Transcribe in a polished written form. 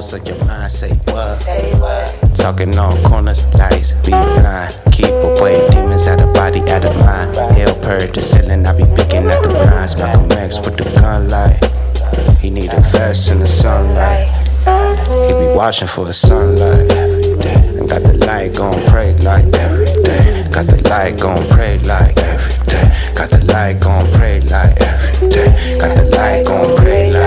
what's on your mind, say what? Talking on corners, lights, be blind. Keep away demons out of body, out of mind. Hell purr the ceiling, I be picking at the blinds. Malcolm X with the gun light. He need a vest in the sunlight. He be watching for the sunlight every day. And got the light gon' pray like every day. Got the light gon' pray like every day. Got the light gon' pray like every day. Got the light gon' pray like